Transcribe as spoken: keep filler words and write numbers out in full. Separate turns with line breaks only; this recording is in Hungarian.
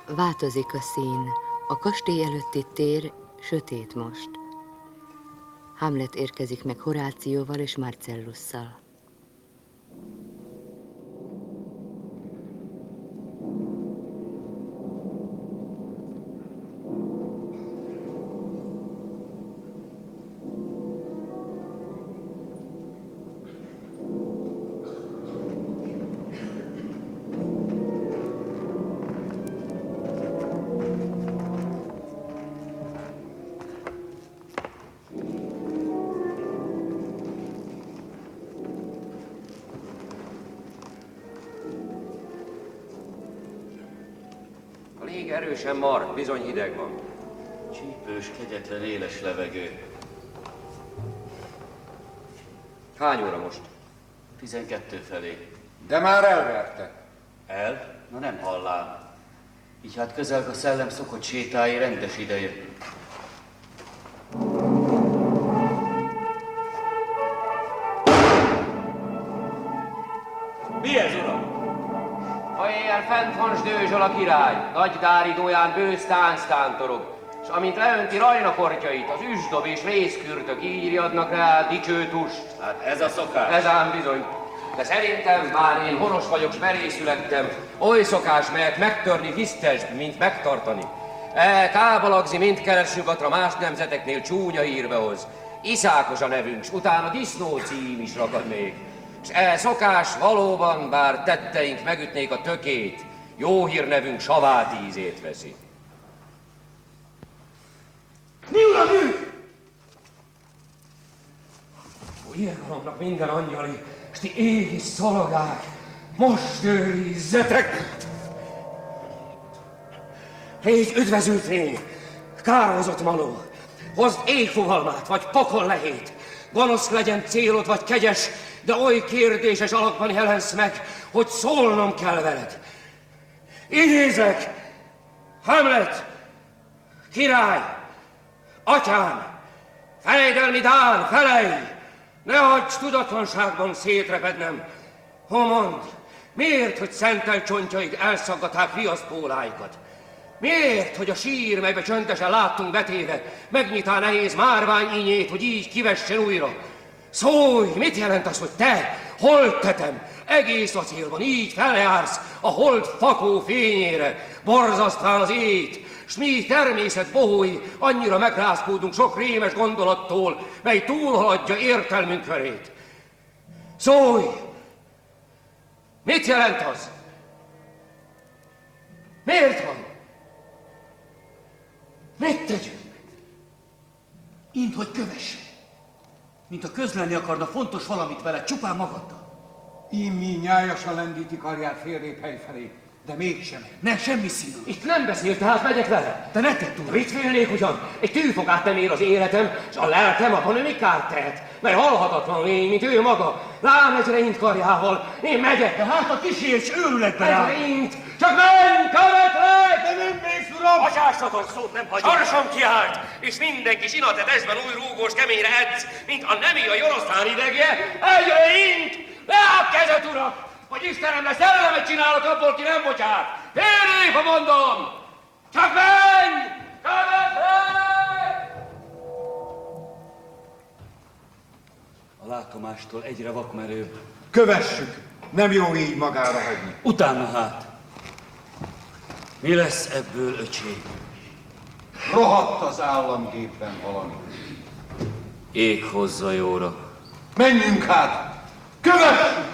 Változik a szín, a kastély előtti tér sötét most. Hamlet érkezik meg Horációval és Marcellusszal.
Erősen mar, bizony hideg van.
Csípős, kegyetlen, éles levegő.
Hány óra most?
Tizenkettő felé.
De már elverte.
El? Na nem hallám. Így hát közel a szellem szokott sétálni rendes ideje.
Mi ez, uram? Ha éjjel fent van Sdőzsöl a király, nagy dáridóján bősz tánc tántorog, s amint leönti rajnaportjait, az üsdob és rézkürtök így riadnak rá dicső tust.
Hát ez a szokás.
Ez ám bizony. De szerintem, bár én honos vagyok, s merészülettem, oly szokás, melyet megtörni tisztesd, mint megtartani. E, kábalagzi mindkeresőgatra más nemzeteknél csúnya hírbe hoz. Iszákos a nevünk, s utána disznó cím is rakad még. S e szokás valóban, bár tetteink megütnék a tökét, jó hírnevünk savát ízét veszi.
Mi uram ő?
Ó, irgalomnak minden angyali, s ti égi szolgák, most őrizzetek! Légy üdvözült lény, kározott manó, hozd égfogalmát, vagy pokol lehét, gonosz legyen célod, vagy kegyes, de oly kérdéses alakban jelensz meg, hogy szólnom kell veled. Idézlek, Hamlet, király, atyám, fejedelmi Dán, felej, ne hagyj tudatlanságban szétrepednem. Ho, mondd, miért, hogy szentelt csontjaid elszaggaták riaszpóláikat? Miért, hogy a sír, melybe csöndesen láttunk betéve, megnyitá nehéz márvány ínyét, hogy így kivessen újra? Szólj, mit jelent az, hogy te, holttetem, egész acélban így feljársz a hold fakó fényére, borzasztván az ét, s mi természet bohói annyira megrázkódunk sok rémes gondolattól, mely túlhaladja értelmünk körét. Szólj! Mit jelent az? Miért van? Mit tegyünk?
Int, hogy kövesse. Mint a közlelni akarna fontos valamit vele, csupán magaddal.
Immi nyájasan lendíti karját félrébb hely felé, de mégsem.
Ne, semmi színom.
Itt nem beszél, tehát megyek vele.
De ne tedd, uram.
Mit félnék ugyan? Egy tűfogát nem ér az életem, és a lelkem abban ő mi kárt tehet, mely halhatatlan lény, mint ő maga. Lám ezre int karjával, én megyek.
De hát a kísérts őrületbe rá.
Ezre int, csak menj, követlek!
De nem mész, uram!
Atyászatok szót nem hagyom. Sarsom kiállt, és mindenki sinatedesben új rúgós keményre edz, mint a nemi a jorosztán idegje. Egyre int! Leább kezet, urak! Hogy Istenem lesz, ellemet csinálok abból, ki nem bocsát! Félrébb, ha mondom! Csak menj! Követlek!
A látomástól egyre vakmerőbb.
Kövessük! Nem jó így magára hagyni.
Utána hát. Mi lesz ebből, öcsém?
Rohadt az államgépben valami.
Ég hozza jóra.
Menjünk hát! Kövessük!